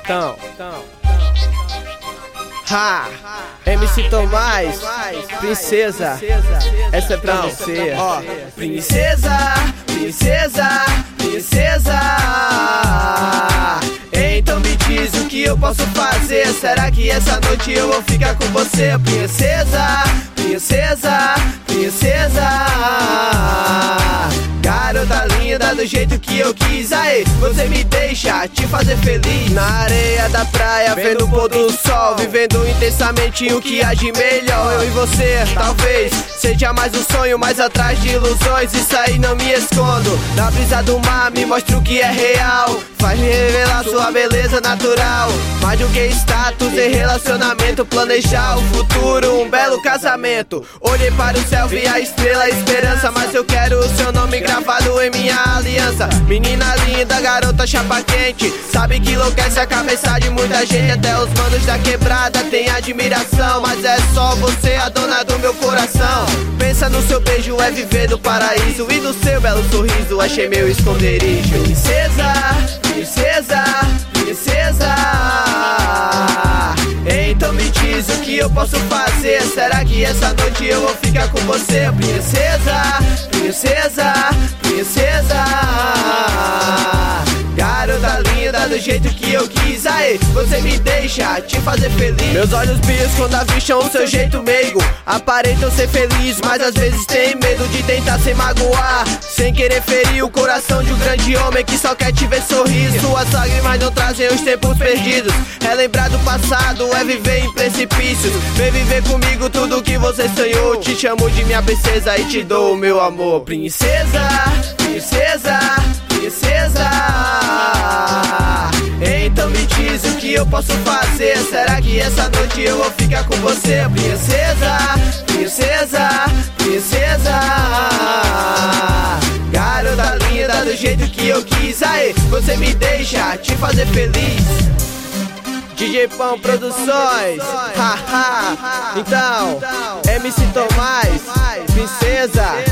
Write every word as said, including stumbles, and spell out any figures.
Então, ha, M C Tomás, princesa, essa é pra você, ó. Princesa, princesa, princesa. Então me diz o que eu posso fazer. Será que essa noite eu vou ficar com você? Princesa, princesa, princesa. Garota linda do jeito que eu quis. Aí, você me deixa te fazer feliz. Na areia da praia, vendo o pôr do sol, vivendo intensamente o que há de melhor. Eu e você, talvez seja mais um sonho, mais atrás de ilusões. Isso aí não me escondo. Na brisa do mar me mostra o que é real. Faz me revelar sua beleza natural. Mais do que status em relacionamento, planejar o futuro, um belo casamento. Olhei para o céu, vi a estrela, a esperança, mas eu quero o seu nome gravado em minha aliança. Menina linda, garota chapa quente, sabe que enlouquece a cabeça de muita gente. Até os manos da quebrada tem admiração, mas é só você a dona do meu coração. Pensa no seu beijo, é viver do paraíso, e no seu belo sorriso achei meu esconderijo. Princesa, princesa, princesa. Então me diz o que eu posso fazer. Será que essa noite eu vou ficar com você? Princesa, princesa, princesa. Garota linda do jeito que eu quis. Aí, você me deixa te fazer feliz. Meus olhos brilham quando avistam o seu jeito meigo. Aparentam ser feliz, mas às vezes tem medo de tentar sem magoar, sem querer ferir o coração de um grande homem que só quer te ver sorrir. Suas lágrimas não trazem os tempos perdidos. Relembrar do passado é viver em precipícios. Vem viver comigo tudo que você sonhou. Te chamo de minha princesa e te dou o meu amor. Princesa, princesa, princesa. Então me diz o que eu posso fazer. Será que essa noite eu vou ficar com você? Princesa, princesa, princesa. Garota linda do jeito que eu quis. Aí, você me deixa te fazer feliz. D J Pão Produções, haha. Então, M C Tomás, princesa.